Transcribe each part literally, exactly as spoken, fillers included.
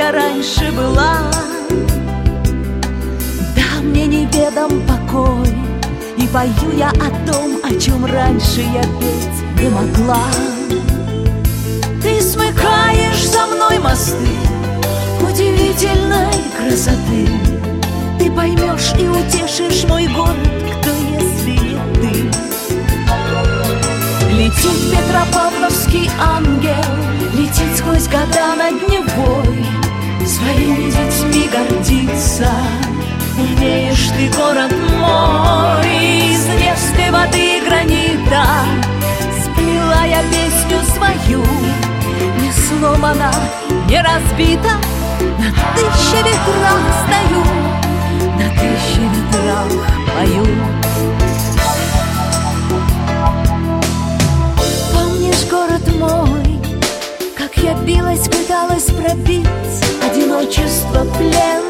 я раньше была. Да, мне неведом покой, и пою я о том, о чем раньше я петь не могла. Ты смыкаешь за мной мосты удивительной красоты. Ты поймешь и утешишь мой город, кто, если не ты. Летит петропавловский ангел, летит сквозь года над Невой, своими детьми гордится. Умеешь ты, город мой, из невской воды и гранита сплела я песню свою. Не сломана, не разбита, на тысячи ветрах стою, на тысячи ветрах пою. Помнишь, город мой, как я билась, пыталась пробить одиночество, плен?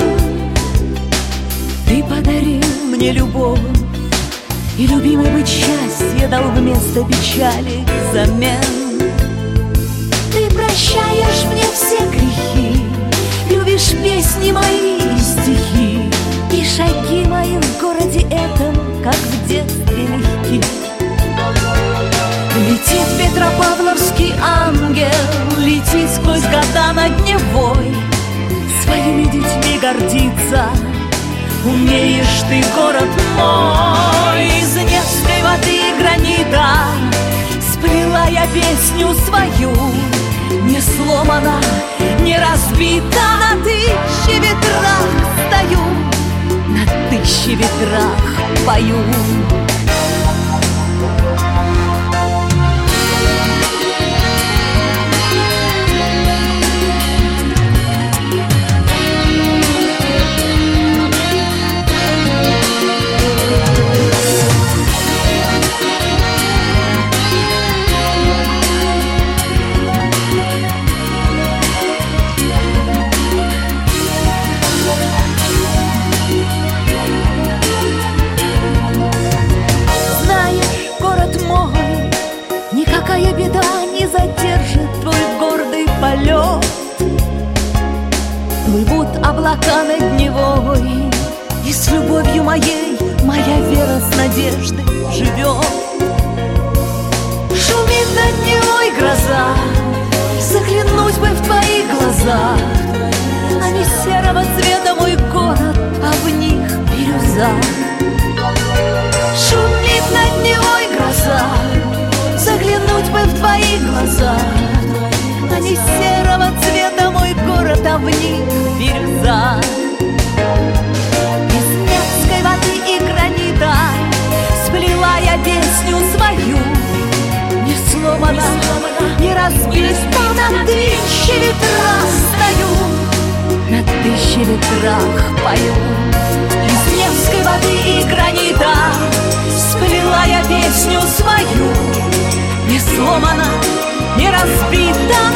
Ты подарил мне любовь, и любимый быть счастье дал вместо печали взамен. Ты прощаешь мне все грехи, любишь песни мои и стихи, и шаги мои в городе этом, как в детстве, легки. Летит петропавловский ангел, летит сквозь года над Невой, своими детьми гордится. Умеешь ты, город мой, из невской воды и гранита сплела я песню свою. Не сломана, не разбита, на тысячи ветрах стою, на тысячи ветрах пою. Никакая беда не задержит твой гордый полет. Плывут облака над Невой, и с любовью моей моя вера с надеждой живет. Шумит над Невой гроза, заглянуть бы в твои глаза. Они серого цвета мой город, а в них бирюза. Шумит над Невой гроза, заглянуть бы в твои глаза. Они серого цвета мой город, а в них бирюза. Из невской воды и гранита сплела я песню свою. Не сломана, не разбита, на тысячи ветрах стою, на тысячи ветрах пою. Из невской воды и гранита сплела я песню свою. Не сломана, не разбита,